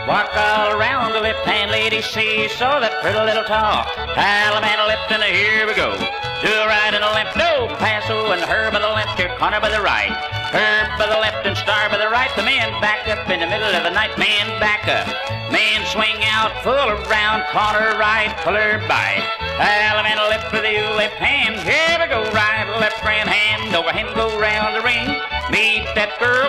Walk all around the left hand lady, see, saw that pretty little tall. Alabama left and here we go. To the right and the left, no, Paso and her by the left, here Connor by the right. Her by the left and Star by the right. The men back up in the middle of the night, man back up. Man swing out, full around, Connor right, pull her by. Alabama left with the left hand, here we go, right, left grand hand, over hand go round the ring. Meet that girl,